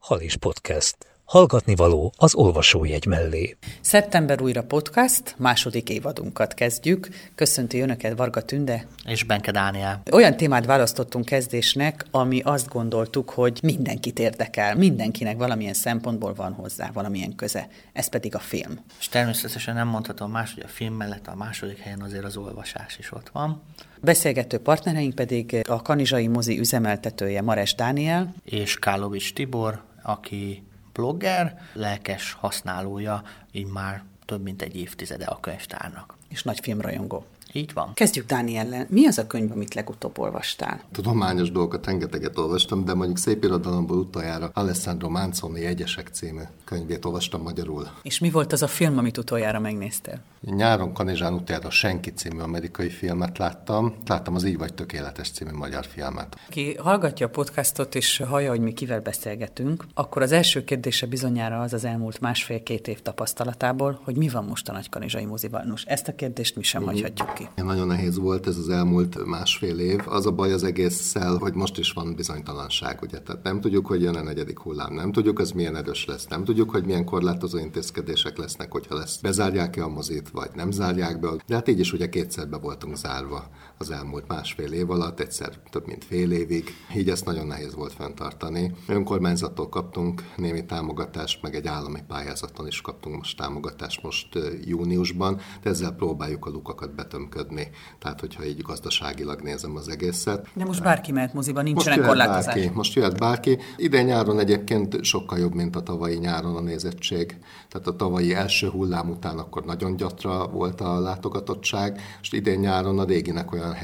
Halis Podcast. Hallgatni való az olvasójegy mellé. Szeptember újra podcast, második évadunkat kezdjük. Köszönti Önöket Varga Tünde és Benke Dániel. Olyan témát választottunk kezdésnek, ami azt gondoltuk, hogy mindenkit érdekel, mindenkinek valamilyen szempontból van hozzá valamilyen köze. Ez pedig a film. És természetesen nem mondhatom más, hogy a film mellett a második helyen azért az olvasás is ott van. Beszélgető partnereink pedig a Kanizsai Mozi üzemeltetője Mares Dániel és Kálovics Tibor, aki blogger, lelkes használója, így már több mint egy évtizede a könyvtárnak. És nagy filmrajongó. Így van. Kezdjük Dániellel. Mi az a könyv, amit legutóbb olvastál? Tudományos dolgokat rengeteget olvastam, de mondjuk szép irodalomból utoljára Alessandro Manzoni Jegyesek című könyvét olvastam magyarul. És mi volt az a film, amit utoljára megnéztél? Nyáron Kanizsán utoljára a Senki című amerikai filmet láttam. Láttam az Így vagy tökéletes című magyar filmet. Ki hallgatja a podcastot és hallja, hogy mi kivel beszélgetünk, akkor az első kérdése bizonyára az elmúlt másfél-két év tapasztalatából, hogy mi van most a Nagykanizsai Mozival. Nos, ezt a kérdést mi sem hagyhatjuk ki. Nagyon nehéz volt ez az elmúlt másfél év. Az a baj az egésszel, hogy most is van bizonytalanság, ugye? Tehát nem tudjuk, hogy jön a negyedik hullám, nem tudjuk, az milyen erős lesz, nem tudjuk, hogy milyen korlátozó intézkedések lesznek, hogyha lesz. Bezárják-e a mozit, vagy nem zárják be. De hát így is ugye kétszer be voltunk zárva az elmúlt másfél év alatt, egyszer több mint fél évig. Így ezt nagyon nehéz volt fenntartani. Önkormányzattól kaptunk némi támogatást, meg egy állami pályázaton is kaptunk most támogatást most júniusban, de ezzel próbáljuk a lukakat betömködni. Tehát, hogyha így gazdaságilag nézem az egészet. De most bárki mehet moziba, nincsenek korlátozás. Most jöhet bárki. Idén nyáron egyébként sokkal jobb, mint a tavalyi nyáron a nézettség. Tehát a tavalyi első hullám után akkor nagyon gyatra volt a látogatottság, és idén nyáron a réginek olyan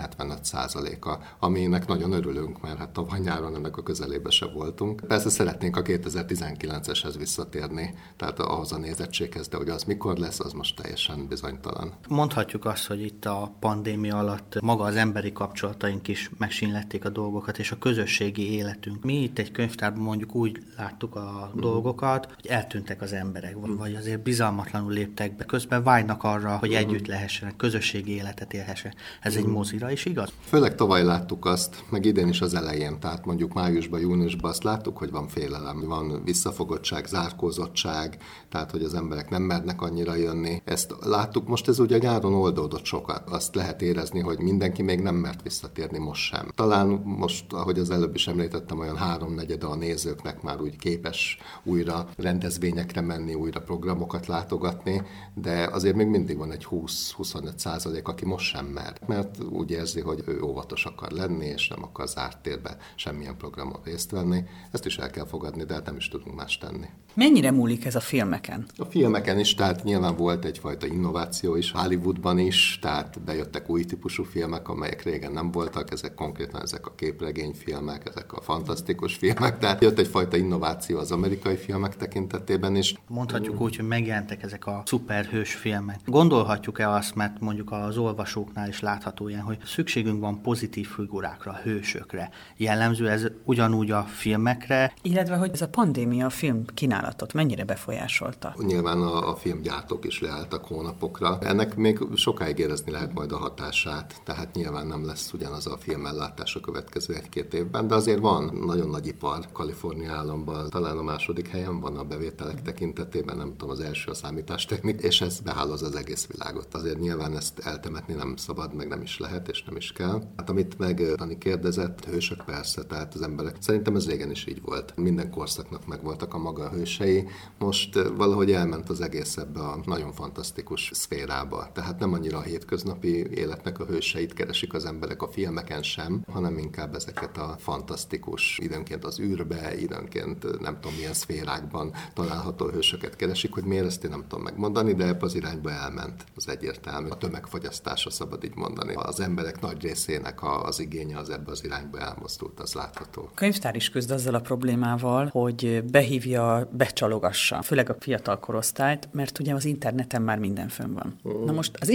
70-75%-a, aminek nagyon örülünk, mert hát tavaly nyáron ennek a közelébe se voltunk. Persze szeretnénk a 2019-eshez visszatérni, tehát ahhoz a nézettséghez, de hogy az mikor lesz, az most teljesen bizonytalan. Mondhatjuk azt, hogy itt a pandémia alatt maga az emberi kapcsolataink is megsínlették a dolgokat, és a közösségi életünk. Mi itt egy könyvtárban mondjuk úgy láttuk a dolgokat, hogy eltűntek az emberek, vagy azért bizalmatlanul léptek be. Közben vágynak arra, hogy együtt lehessenek, közösségi életet élhessenek. Ez egy mozira is igaz? Főleg tavaly láttuk azt, meg idén is az elején, tehát mondjuk májusban, júniusban azt láttuk, hogy van félelem, van visszafogottság, zárkózottság, tehát hogy az emberek nem mernek annyira jönni. Ezt láttuk, most ez ugye nyáron oldódott sokat. Azt lehet érezni, hogy mindenki még nem mert visszatérni most sem. Talán most, ahogy az előbb is említettem, olyan 3/4 a nézőknek már úgy képes újra rendezvényekre menni, újra programokat látogatni, de azért még mindig van egy 20-25%, aki most sem mer, mert úgy érzi, hogy ő óvatos akar lenni, és nem akar zárt térbe semmilyen programon részt venni. Ezt is el kell fogadni, de hát nem is tudunk más tenni. Mennyire múlik ez a filmeken? A filmeken is, tehát nyilván volt egyfajta innováció is, Hollywoodban is, tehát bejöttek új típusú filmek, amelyek régen nem voltak, ezek konkrétan ezek a képregényfilmek, ezek a fantasztikus filmek, tehát jött egyfajta innováció az amerikai filmek tekintetében is. Mondhatjuk úgy, hogy megjelentek ezek a szuperhős filmek. Gondolhatjuk-e azt, mert mondjuk az olvasóknál is látható ilyen, hogy szükségünk van pozitív figurákra, hősökre. Jellemző ez ugyanúgy a filmekre. Illetve, hogy ez a pandémia a film kínálatot mennyire befolyásolta? Nyilván a filmgyártók is leálltak hónapokra. Ennek még sokáig érezni lehet majd a hatását, tehát nyilván nem lesz ugyanaz a filmellátás a következő 1-2 évben, de azért van nagyon nagy ipar. Kalifornia államban talán a második helyen van a bevételek tekintetében, nem tudom, az első a számítástechnik, és ez behálóz az egész világot. Azért nyilván ezt eltemetni nem szabad, meg nem is lehet, és nem is kell. Hát amit meg Dani kérdezett, hősök persze, tehát az emberek. Szerintem ez régen is így volt. Minden korszaknak megvoltak a maga hősei. Most valahogy elment az egész ebbe a nagyon fantasztikus szférába. Tehát nem annyira a hétköznapi életnek a hőseit keresik az emberek a filmeken sem, hanem inkább ezeket a fantasztikus, időnként az űrbe, időnként nem tudom milyen szférákban található hősöket keresik, hogy miért ezt én nem tudom megmondani, de ebbe az irányba elment, az egyértelmű. A tömegfogyasztása szabad így mondani. Az emberek nagy részének az igénye az ebbe az irányba elmozdult, az látható. A könyvtár is küzd azzal a problémával, hogy behívja, becsalogassa, főleg a fiatal korosztályt, mert ugye az interneten már minden fönn van. Na most az én ismeretségem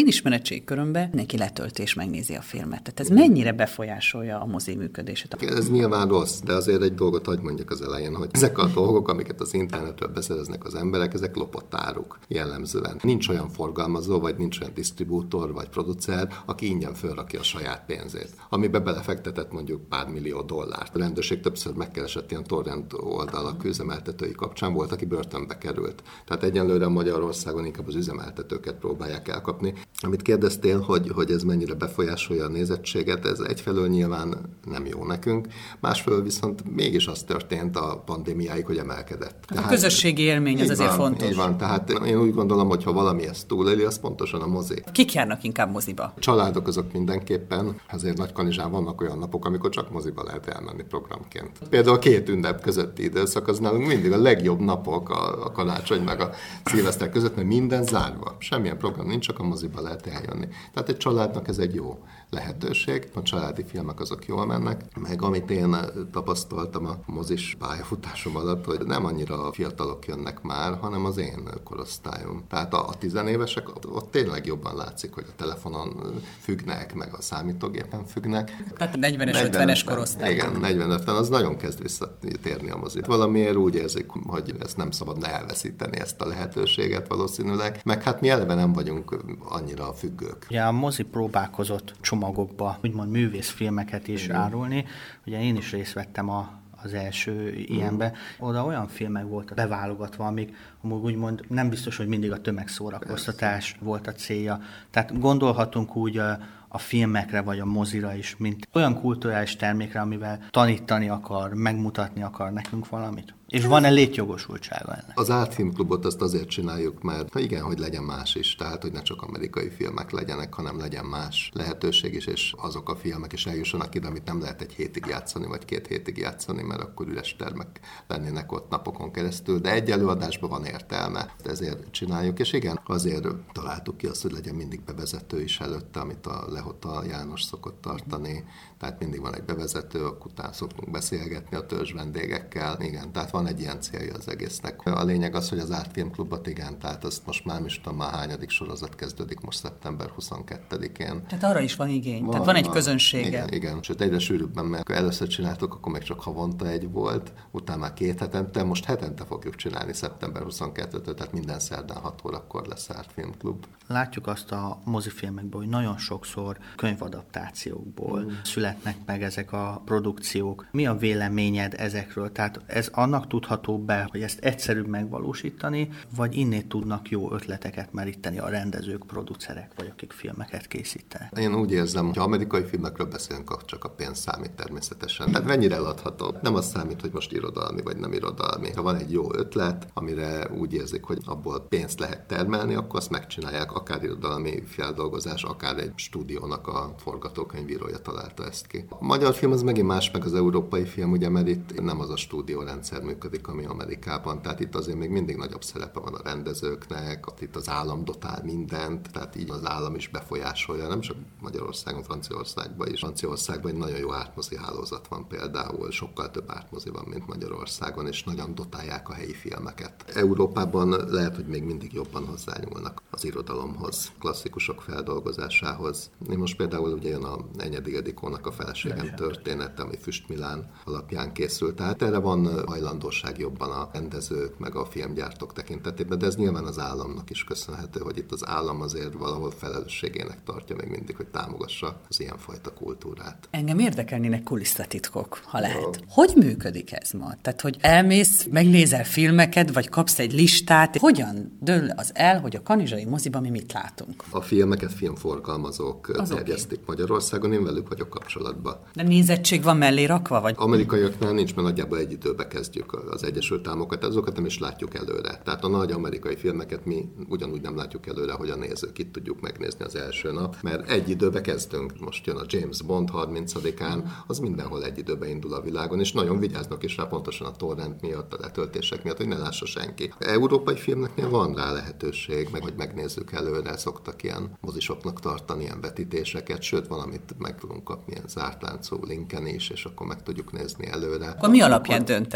körömbe mindenki letölt és megnézi a filmet. Tehát ez mennyire befolyásolja a mozi működését? Ez nyilván rossz, de azért egy dolgot hadd mondjak az elején, hogy ezek a dolgok, amiket az internetről beszereznek az emberek, ezek lopott áruk jellemzően. Nincs olyan forgalmazó, vagy nincs olyan disztribútor, vagy producer, aki ingyen fölrakja a saját pénzét, amiben belefektetett mondjuk pár millió dollárt. A rendőrség többször megkeresett ilyen torrent oldalak üzemeltetői kapcsán, volt, aki börtönbe került. Tehát egyenlőre Magyarországon inkább az üzemeltetőket próbálják elkapni. Amit kérdeztél, hogy ez mennyire befolyásolja a nézettséget, ez egyfelől nyilván nem jó nekünk, másfelől viszont mégis az történt a pandémiáig, hogy emelkedett. Tehát a közösségi élmény az azért fontos. Így van, tehát én úgy gondolom, hogy ha valami ezt túléli, az pontosan a mozi. Kik járnak inkább moziba? Családok azok mindenképpen, azért Nagykanizsán vannak olyan napok, amikor csak moziba lehet elmenni programként. Például a 2 ünnep közötti időszak az nálunk mindig a legjobb napok, a karácsony meg a szilveszter között, mert minden zárva. Semmilyen program nincs, csak a moziba lehet eljönni. Tehát egy családnak ez egy jó lehetőség. A családi filmek azok jól mennek, meg amit én tapasztaltam a mozis pályafutásom alatt, hogy nem annyira a fiatalok jönnek már, hanem az én korosztályom. Tehát a 10 évesek, ott tényleg jobban látszik, hogy a telefonon függnek, meg a számítógépen függnek. Tehát 40-es, 50-es korosztály. Igen, 40-50, az nagyon kezd visszatérni a mozit. Valamiért úgy érzik, hogy ezt nem szabadna elveszíteni, ezt a lehetőséget valószínűleg, meg hát mi eleve nem vagyunk annyira függők. Ugye a mozi próbálkozott csomagokba, úgymond művészfilmeket is árulni. Ugye én is részt vettem az első ilyenbe. Oda olyan filmek voltak beválogatva, amik úgymond nem biztos, hogy mindig a tömegszórakoztatás volt a célja. Tehát gondolhatunk úgy a filmekre vagy a mozira is, mint olyan kulturális termékre, amivel tanítani akar, megmutatni akar nekünk valamit. És van-e létjogosultsága ennek? Az Art Film Klubot azt azért csináljuk, mert igen, hogy legyen más is, tehát hogy ne csak amerikai filmek legyenek, hanem legyen más lehetőség is, és azok a filmek is eljussanak ide, amit nem lehet egy hétig játszani, vagy 2 hétig játszani, mert akkor üres termek lennének ott napokon keresztül, de egy előadásban van értelme, ezért csináljuk, és igen, azért találtuk ki azt, hogy legyen mindig bevezető is előtte, amit a Lehota János szokott tartani, tehát mindig van egy bevezető, utána szoktunk beszélgetni a törzs vendégekkel, igen, tehát van egy ilyen célja az egésznek. A lényeg az, hogy az Art Film Klubot igen, tehát azt most már nem is tudom, már hányadik sorozat kezdődik most szeptember 22-én. Tehát arra is van igény, tehát van egy közönsége. Igen, sőt egyre sűrűbben, mert először csináltuk, akkor még csak havonta egy volt, utána már 2 hetente, most hetente fogjuk csinálni szeptember 22-től, tehát minden szerdán 6 órakor lesz Art Film Klub. Látjuk azt a mozifilmekben, hogy nagyon sokszor könyvadaptációkból születnek meg ezek a produkciók. Mi a véleményed ezekről? Tehát ez annak tudható be, hogy ezt egyszerűbb megvalósítani, vagy innét tudnak jó ötleteket meríteni a rendezők, producerek, vagy akik filmeket készítenek? Én úgy érzem, hogy ha amerikai filmekről beszélünk, akkor csak a pénz számít természetesen. Tehát mennyire eladható? Nem az számít, hogy most irodalmi vagy nem irodalmi. Ha van egy jó ötlet, amire úgy érzik, hogy abból pénzt lehet termelni, akkor azt megcsinálják, akár irodalmi feldolgozás, akár egy stúdiónak a forgatókönyvírója találta ezt ki. A magyar film az megint más, meg az európai film, ugye, mert itt nem az a stúdiórendszer működik, ami Amerikában, tehát itt azért még mindig nagyobb szerepe van a rendezőknek, itt az állam dotál mindent, tehát így az állam is befolyásolja, nem csak Magyarországon, Franciaországban is. Franciaországban egy nagyon jó ártmozi hálózat van például, sokkal több ártmozi van, mint Magyarországon, és nagyon dotálják a helyi filmeket. Európában lehet, hogy még mindig jobban hozzányúlnak az irodalomhoz, klasszikusok feldolgozásához. Én most például ugye jön a Enyedi Ildikónak a Feleségem története, ami Füst Milán alapján készült. Tehát erre van hajlandóság jobban a rendezők, meg a filmgyártók tekintetében, de ez nyilván az államnak is köszönhető, hogy itt az állam azért valahol felelősségének tartja még mindig, hogy támogassa az ilyenfajta kultúrát. Engem érdekelnének kulisszatitkok, ha lehet. Hogy működik ez ma? Tehát, hogy elmész, megnézel filmeket, vagy kapsz egy listát, hogyan dől az el, hogy a kanizsai moziban mi mit látunk? A filmeket filmforgalmazók terjesztik Magyarországon, én velük vagyok kapcsolatban. De nézettség van mellé rakva, vagy? Amerikaiaknál nincs, mert nagyjából egy időbe kezdjük az Egyesült Államokat, azokat nem is látjuk előre. Tehát a nagy amerikai filmeket mi ugyanúgy nem látjuk előre, hogy a nézők itt tudjuk megnézni az első nap, mert egy időbe kezdünk. Most jön a James Bond 30-án, az mindenhol egy időbe indul a világon, és nagyon vigyáznak is rá pontosan a torrent miatt, a letöltések miatt, hogy ne lássa senki. Európai filmeknél van rá lehetőség, meg hogy megnézzük előre, szoktak ilyen mozisoknak tartani ilyen vetítéseket, sőt valamit meg tudunk kapni ilyen zárt láncú linken is, és akkor meg tudjuk nézni előre. Akkor mi alapján döntesz?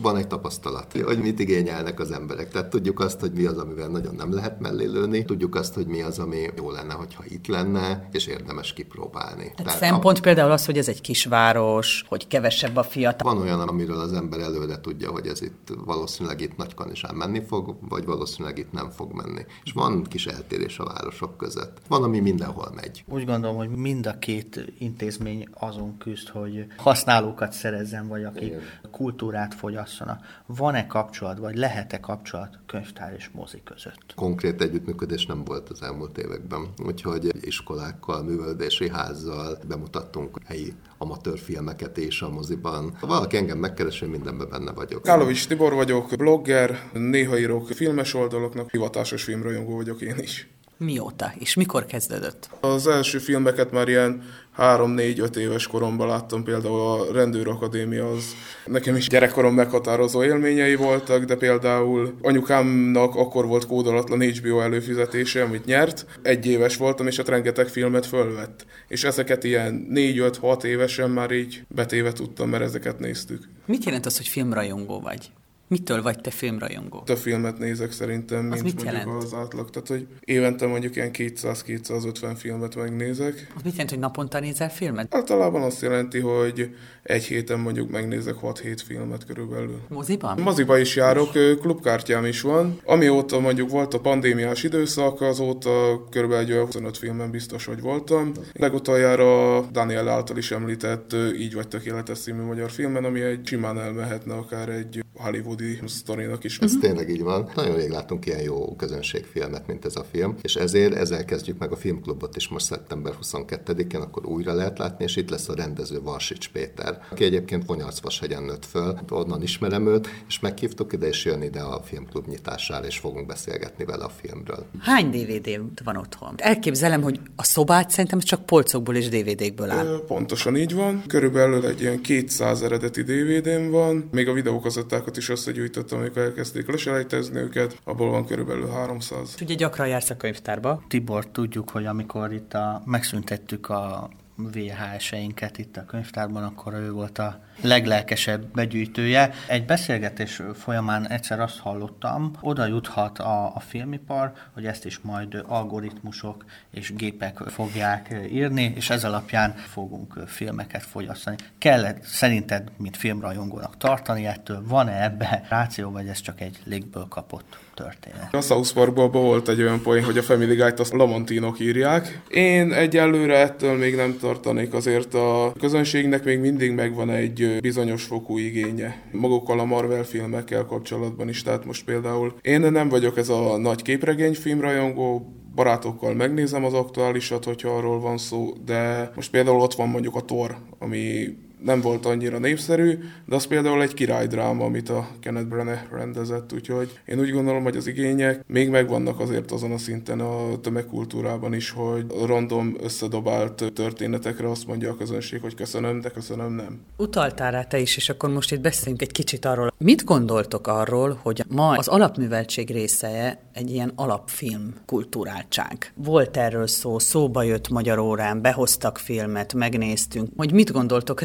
van egy tapasztalat, hogy mit igényelnek az emberek. Tehát tudjuk azt, hogy mi az, amivel nagyon nem lehet mellé lőni, tudjuk azt, hogy mi az, ami jó lenne, hogyha itt lenne, és érdemes kipróbálni. Tehát szempont például az, hogy ez egy kisváros, hogy kevesebb a fiatal. Van olyan, amiről az ember előre tudja, hogy ez itt valószínűleg itt Nagykanizsán menni fog, vagy valószínűleg itt nem fog menni. És van kis eltérés a városok között. Van, ami mindenhol megy. Úgy gondolom, hogy mind a két intézmény azon küzd, hogy használókat szerezzen, vagy akik kultúrát fogyasszanak. Van-e kapcsolat, vagy lehet-e kapcsolat könyvtár és mozi között? Konkrét együttműködés nem volt az elmúlt években. Úgyhogy iskolákkal, művelődési házzal bemutattunk helyi amatőr filmeket és a moziban. Ha valaki engem megkeres, mindenben benne vagyok. Kálovics Tibor vagyok, blogger, néha írok filmes oldaloknak, hivatásos filmrajongó vagyok én is. Mióta? És mikor kezdődött? Az első filmeket már ilyen 3-4-5 éves koromban láttam, például a Rendőrakadémia, az nekem is gyerekkorom meghatározó élményei voltak, de például anyukámnak akkor volt kódolatlan HBO előfizetése, amit nyert. 1 éves voltam, és hát rengeteg filmet fölvett. És ezeket ilyen 4-5-6 évesen már így betéve tudtam, mert ezeket néztük. Mit jelent az, hogy filmrajongó vagy? Mitől vagy te filmrajongó? Több filmet nézek szerintem, mint mondjuk jelent? Az átlag. Tehát, hogy évente mondjuk ilyen 200-250 filmet megnézek. Az mit jelent, hogy naponta nézel filmet? Általában azt jelenti, hogy egy héten mondjuk megnézek 6-7 filmet körülbelül. Moziban? Moziba is járok, klubkártyám is van. Amióta mondjuk volt a pandémiás időszak, azóta körülbelül 25 filmen biztos, hogy voltam. Legutoljára Daniel által is említett Így vagy tökéletes című magyar filmen, ami egy simán elmehetne akár egy hollywoodi sztorinak is. Ez tényleg így van. Nagyon rég látunk ilyen jó közönségfilmet, mint ez a film, és ezzel kezdjük meg a filmklubot is most szeptember 22-én, akkor újra lehet látni, és itt lesz a rendező Varsics Péter, aki egyébként Vonyarcvashegyen nőtt föl, onnan ismerem őt, és meghívtuk ide, és jön ide a filmklub nyitására, és fogunk beszélgetni vele a filmről. Hány DVD van otthon? Elképzelem, hogy a szobát szerintem csak polcokból és DVD-kből áll. Pontosan így van. Körülbelül egy ilyen 200 eredeti DVD-n van, még a videókazettákat is összegyűjtöttem, amikor elkezdték leselejtezni őket, abból van körülbelül 300. Ugye gyakran jársz a könyvtárba? Tibor, tudjuk, hogy amikor itt megszüntettük a VHS-einket itt a könyvtárban, akkor ő volt a leglelkesebb begyűjtője. Egy beszélgetés folyamán egyszer azt hallottam, oda juthat a filmipar, hogy ezt is majd algoritmusok és gépek fogják írni, és ez alapján fogunk filmeket fogyasztani. Kell szerinted, mint filmrajongónak tartani ettől? Van-e ebbe ráció, vagy ez csak egy légből kapott történet? A South Parkban volt egy olyan poén, hogy a Family Guy-t azt Lamontinok írják. Én egyelőre ettől még nem tartanék, azért a közönségnek még mindig megvan egy bizonyos fokú igénye. Magukkal a Marvel filmekkel kapcsolatban is, tehát most például én nem vagyok ez a nagy képregényfilm rajongó, barátokkal megnézem az aktuálisat, hogyha arról van szó, de most például ott van mondjuk a Thor, ami nem volt annyira népszerű, de az például egy királydráma, amit a Kenneth Branagh rendezett, úgyhogy én úgy gondolom, hogy az igények még megvannak azért azon a szinten a tömegkultúrában is, hogy random összedobált történetekre azt mondja a közönség, hogy köszönöm, de köszönöm nem. Utaltál rá te is, és akkor most itt beszéljünk egy kicsit arról. Mit gondoltok arról, hogy ma az alapműveltség része egy ilyen alapfilm kulturáltság? Volt erről szó, szóba jött magyar órán, behoztak filmet, megnéztünk. Hogy mit gondoltok,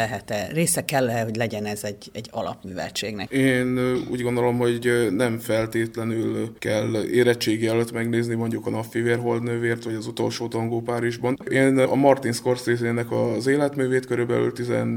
része kell-e, hogy legyen ez egy alapműveltségnek? Én úgy gondolom, hogy nem feltétlenül kell érettségi előtt megnézni mondjuk a Napfivér holdnővért, vagy az utolsó tangó Párizsban. Én a Martin Scorsese-nek az életművét körülbelül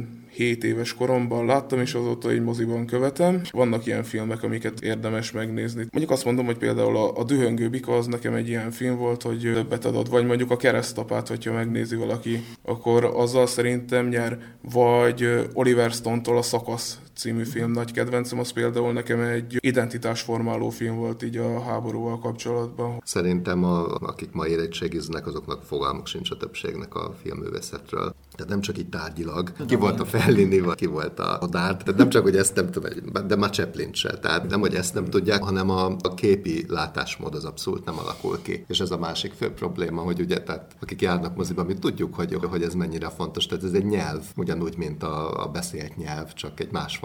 17 éves koromban láttam, és azóta egy moziban követem. Vannak ilyen filmek, amiket érdemes megnézni. Mondjuk azt mondom, hogy például a Dühöngő bika az nekem egy ilyen film volt, hogy többet adott, vagy mondjuk a Keresztapát, hogyha megnézi valaki, akkor azzal szerintem nyer. Vagy Oliver Stone-tól a Szakasz című film nagy kedvencem, az például nekem egy identitásformáló film volt így a háborúval kapcsolatban. Szerintem akik ma érettségiznek, azoknak fogalmuk sincs a többségnek a filmművészetről. Tehát nem csak így tárgyilag, ki volt a Fellini, vagy ki volt a Godard, tehát nem csak, hogy ezt nem tudom, de már Chaplin se. Tehát nem, hogy ezt nem tudják, hanem a képi látásmód az abszolút nem alakul ki. És ez a másik fő probléma, hogy ugye, tehát akik járnak moziba, mi tudjuk, hogy ez mennyire fontos. Tehát ez egy nyelv, ugyanúgy, mint a beszélt nyelv, csak egy másfajta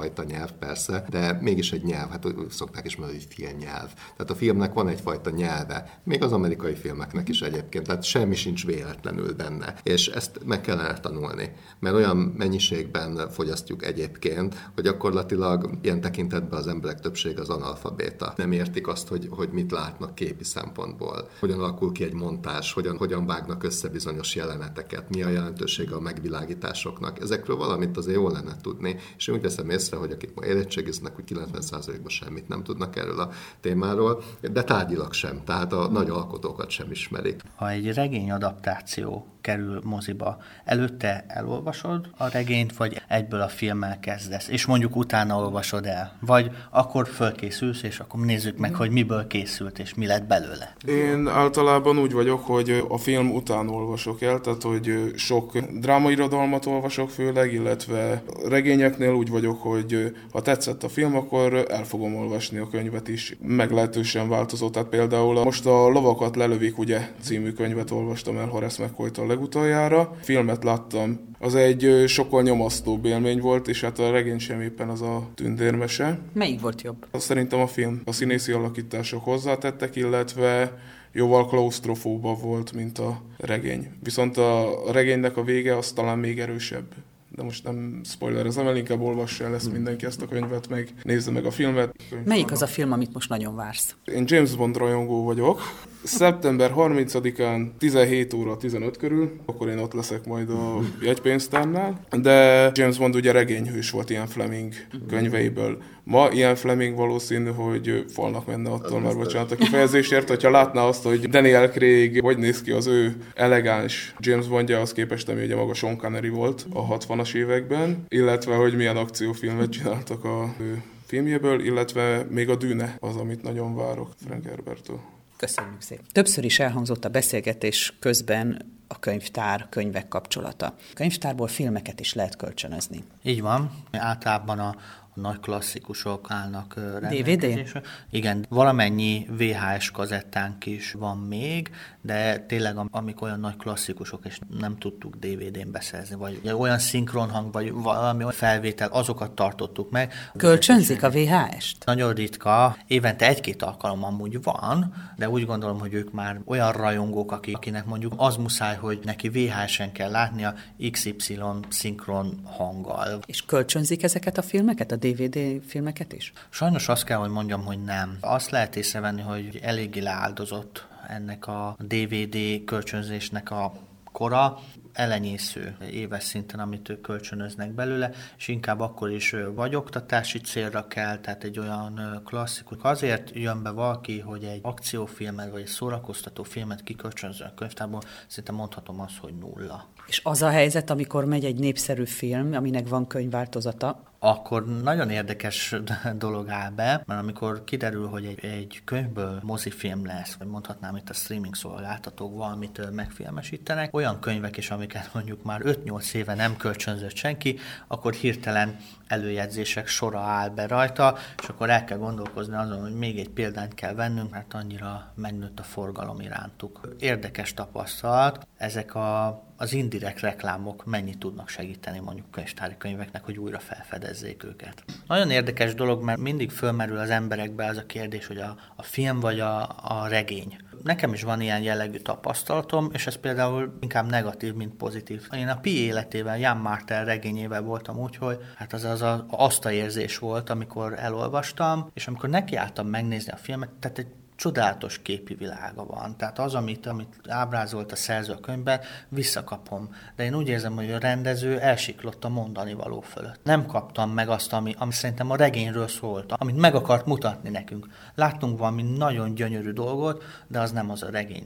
másfajta nyelv persze, de mégis egy nyelv, hát szokták is mondani, hogy filmnyelv. Tehát a filmnek van egyfajta nyelve, még az amerikai filmeknek is egyébként, tehát semmi sincs véletlenül benne. És ezt meg kellene tanulni, mert olyan mennyiségben fogyasztjuk egyébként, hogy gyakorlatilag ilyen tekintetben az emberek többsége az analfabéta. Nem értik azt, hogy mit látnak képi szempontból, hogyan alakul ki egy montázs, hogyan vágnak össze bizonyos jeleneteket, mi a jelentősége a megvilágításoknak. Ezekről valamit azért jól lenne tudni, és én úgy veszem észre, hogy akik ma érettségiznek, hogy 90%-ban semmit nem tudnak erről a témáról, de tárgyilag sem, tehát a nagy alkotókat sem ismerik. Ha egy regény adaptáció kerül moziba, előtte elolvasod a regényt, vagy egyből a filmmel kezdesz, és mondjuk utána olvasod el, vagy akkor fölkészülsz, és akkor nézzük meg, hogy miből készült, és mi lett belőle. Én általában úgy vagyok, hogy a film után olvasok el, tehát hogy sok drámairodalmat olvasok főleg, illetve regényeknél úgy vagyok, hogy ha tetszett a film, akkor el fogom olvasni a könyvet is. Meglehetősen változó, tehát például most a Lovakat lelövik, ugye, című könyvet olvastam el Horace McCoy-tól legutoljára. Filmet láttam. Az egy sokkal nyomasztóbb élmény volt, és hát a regény sem éppen az a tündérmese. Melyik volt jobb? Szerintem a film. A színészi alakítások hozzátettek, illetve jóval klausztrofóbabb volt, mint a regény. Viszont a regénynek a vége az talán még erősebb. De most nem spoilerezem el, inkább olvassa el ezt mindenki, ezt a könyvet, meg nézze meg a filmet. Melyik az a film, amit most nagyon vársz? Én James Bond rajongó vagyok. Szeptember 30-án 17 óra 15 körül, akkor én ott leszek majd a jegypénztárnál. De James Bond ugye regényhős volt Ian Fleming könyveiből. Ma Ian Fleming valószínű, hogy falnak menne attól, már bocsánat a kifejezésért, hogyha látná azt, hogy Daniel Craig hogy néz ki az ő elegáns James Bondja, az képest, ami ugye maga Sean Connery volt a 60-as években, illetve hogy milyen akciófilmet csináltak a ő filmjéből, illetve még a Dűne az, amit nagyon várok Frank Herberttől. Köszönjük szépen. Többször is elhangzott a beszélgetés közben a könyvtár, könyvek kapcsolata. A könyvtárból filmeket is lehet kölcsönözni. Így van. Általában a nagy klasszikusok állnak rendelkezésre. DVD? Igen, valamennyi VHS kazettánk is van még, de tényleg amik olyan nagy klasszikusok, és nem tudtuk DVD-n beszerzni, vagy olyan szinkronhang, vagy valami olyan felvétel, azokat tartottuk meg. Kölcsönzik a VHS-t? Nagyon ritka, évente 1-2 alkalom amúgy van, de úgy gondolom, hogy ők már olyan rajongók, akinek mondjuk az muszáj, hogy neki VHS-en kell látnia XY szinkron hanggal. És kölcsönzik ezeket a filmeket, a DVD filmeket is? Sajnos azt kell, hogy mondjam, hogy nem. Azt lehet észrevenni, hogy eléggé leáldozott ennek a DVD kölcsönzésnek a kora, elenyésző éves szinten, amit ők kölcsönöznek belőle, és inkább akkor is vagy oktatási célra kell, tehát egy olyan klasszikus. Azért jön be valaki, hogy egy akciófilmet, vagy egy szórakoztató filmet kikölcsönző a könyvtárból, szerintem mondhatom azt, hogy 0. És az a helyzet, amikor megy egy népszerű film, aminek van könyvváltozata, akkor nagyon érdekes dolog áll be, mert amikor kiderül, hogy egy könyvből mozifilm lesz, vagy mondhatnám itt a streaming szolgáltatók valamitől megfilmesítenek, olyan könyvek is, amiket mondjuk már 5-8 éve nem kölcsönzött senki, akkor hirtelen előjegyzések sora áll be rajta, és akkor el kell gondolkozni azon, hogy még egy példányt kell vennünk, mert annyira megnőtt a forgalom irántuk. Érdekes tapasztalat, ezek az indirekt reklámok mennyit tudnak segíteni mondjuk könyvtári könyveknek, hogy újra felfedezzék őket. Nagyon érdekes dolog, mert mindig fölmerül az emberekbe az a kérdés, hogy a film vagy a regény. Nekem is van ilyen jellegű tapasztalatom, és ez például inkább negatív, mint pozitív. Én a Pi életével, Jan Martel regényével voltam úgy, hogy hát azt a érzés volt, amikor elolvastam, és amikor nekiálltam megnézni a filmet, tehát egy csodálatos képi világa van. Tehát az, amit ábrázolt a szerző a könyvben, visszakapom. De én úgy érzem, hogy a rendező elsiklott a mondani való fölött. Nem kaptam meg azt, ami szerintem a regényről szólt, amit meg akart mutatni nekünk. Láttunk valami nagyon gyönyörű dolgot, de az nem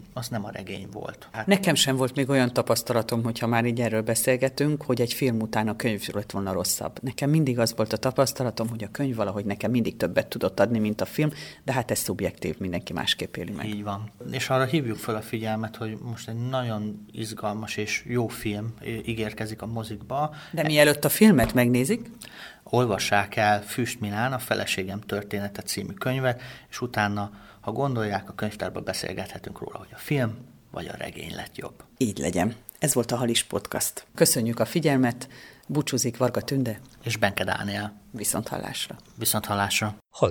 a regény volt. Nekem sem volt még olyan tapasztalatom, hogyha már így erről beszélgetünk, hogy egy film után a könyv lett volna rosszabb. Nekem mindig az volt a tapasztalatom, hogy a könyv valahogy nekem mindig többet tudott adni, mint a film, de hát ez szubjektív, mindenki másképp éli meg. Így van. És arra hívjuk fel a figyelmet, hogy most egy nagyon izgalmas és jó film ígérkezik a mozikba. De mielőtt a filmet megnézik, olvassák el Füst Milán, a Feleségem története című könyvet, és utána, ha gondolják, a könyvtárban beszélgethetünk róla, hogy a film vagy a regény lett jobb. Így legyen. Ez volt a Halis Podcast. Köszönjük a figyelmet, búcsúzik Varga Tünde És Benke Dániel. Viszonthallásra. Viszonthallásra.